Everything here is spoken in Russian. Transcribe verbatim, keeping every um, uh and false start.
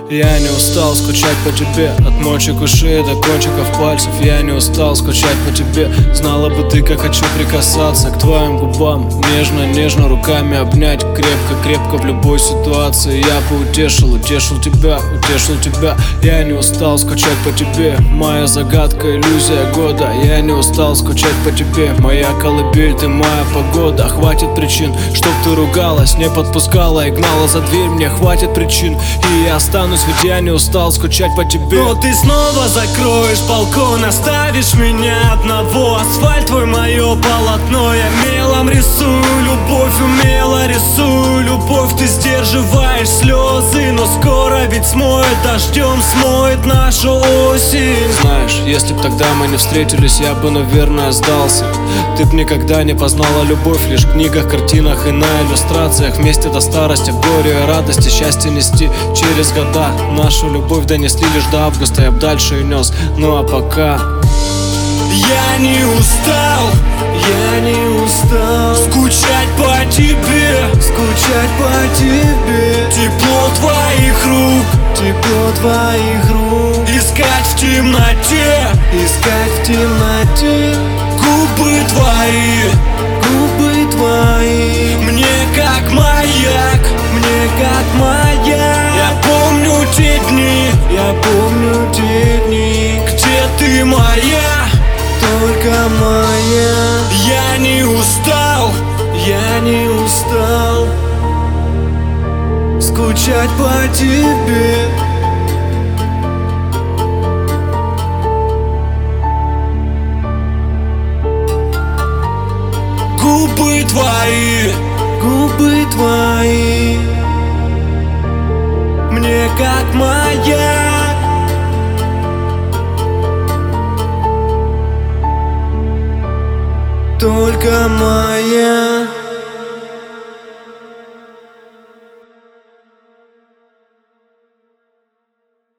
Я не устал скучать по тебе, от мочек ушей до кончиков пальцев. Я не устал скучать по тебе. Знала бы ты, как хочу прикасаться к твоим губам, нежно-нежно руками обнять, крепко-крепко в любой ситуации. Я бы утешил, утешил тебя, утешил тебя. Я не устал скучать по тебе, моя загадка, иллюзия года. Я не устал скучать по тебе, моя колыбель, ты моя погода. Хватит причин, чтоб ты ругалась, не подпускала и гнала за дверь. Мне хватит причин, и я останусь, ведь я не устал скучать по тебе. Но ты снова закроешь балкон, оставишь меня одного. Асфальт твой мое полотно, я мелом рисую любовь, умело рисую любовь. Ты сдерживаешь слезы, но скоро ведь смоет дождем, смоет нашу осень. Знаешь, если б тогда мы не встретились, я бы, наверное, сдался. Ты б никогда не познала любовь, лишь в книгах, картинах и на иллюстрациях. Вместе до старости, в горе и радости, счастье нести через года. Нашу любовь донесли лишь до августа, я б дальше и нес. Ну а пока я не устал, я не устал скучать по тебе, скучать по тебе. Тепло твоих рук, тепло твоих рук. Искать в темноте, искать в темноте. Губы твои, губы твои. Мне как маяк, мне как маяк. Я помню те дни, я помню те дни, где ты моя, только моя. Я не устал, я не устал скучать по тебе. Губы твои, губы твои. Мне как маяк. Только моя.